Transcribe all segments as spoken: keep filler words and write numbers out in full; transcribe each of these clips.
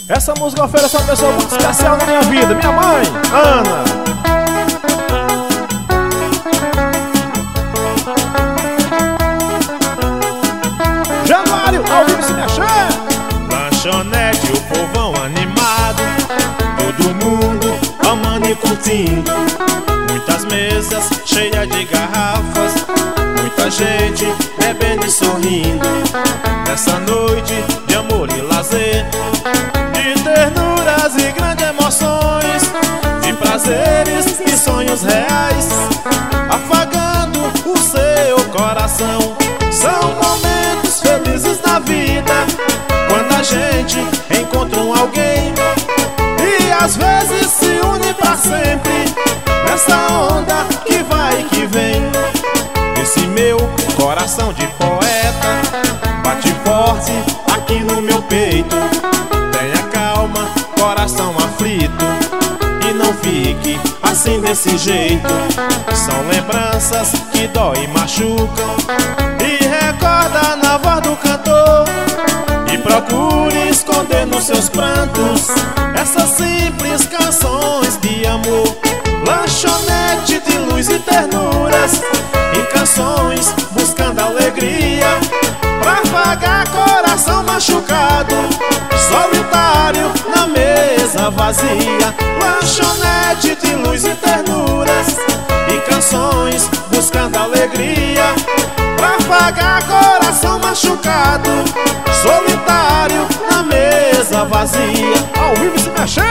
Essa música oferece uma pessoa muito especial na minha vida, minha mãe, Ana. Januário, ao vivo se mexer. Lanchonete, o povão animado, todo mundo amando e curtindo. Muitas mesas cheias de garrafas, muita gente bebendo e sorrindo. Nessa noite de amor e lazer, de ternuras e grandes emoções, de prazeres e sonhos reais, afagando o seu coração. São momentos felizes na vida, quando a gente encontra um alguém e às vezes se une pra sempre, nessa onda que vai e que vem. Esse meu coração de poeta bate forte aqui no meu peito. Tenha calma, coração aflito, e não fique assim desse jeito. São lembranças que dói e machucam, e recorda na voz do cantor, e procure esconder nos seus prantos essas simples canções de amor. Lanchonete de luz e ternuras, e canções buscando alegria, pra afagar coração machucado, solitário na mesa vazia. Lanchonete de luz e ternuras, e canções buscando alegria, pra afagar coração machucado, solitário na mesa vazia. Ao vivo se mexer.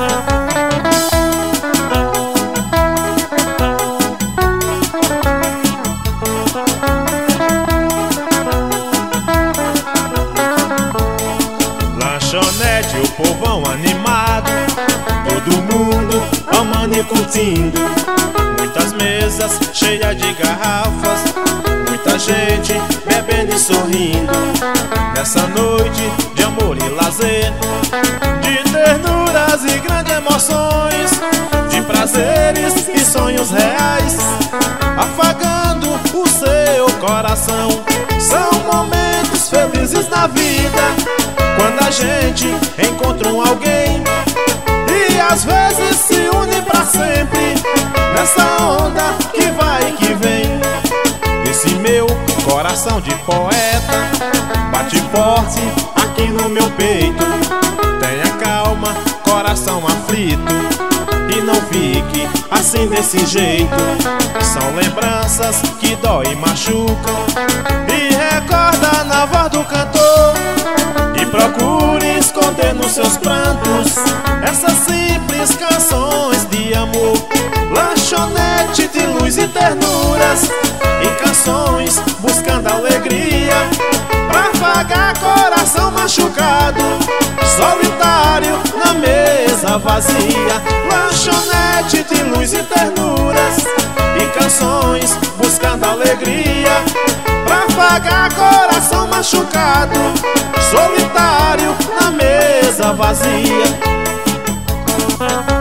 Lanchonete, o povão animado, todo mundo amando e curtindo. Muitas mesas cheias de garrafas, muita gente bebendo e sorrindo. Nessa noite de amor e lazer, de ternuras e grandes emoções, de prazeres e sonhos reais, afagando o seu coração. São momentos felizes na vida, quando a gente encontra um alguém e às vezes se une pra sempre, nessa onda que vai e que vem. Esse meu coração de poeta bate forte aqui no meu peito. Tenha calma, coração aflito, e não fique assim desse jeito. São lembranças que dói e machucam, e recorda na voz do cantor, e procure esconder nos seus prantos essas simples canções de amor. Lanchonete de luz e ternuras, e canções buscando alegria, pra afagar coração machucado, solitário na mesa vazia. Lanchonete de luz e ternuras, e canções buscando alegria, pra afagar coração machucado, solitário na mesa vazia.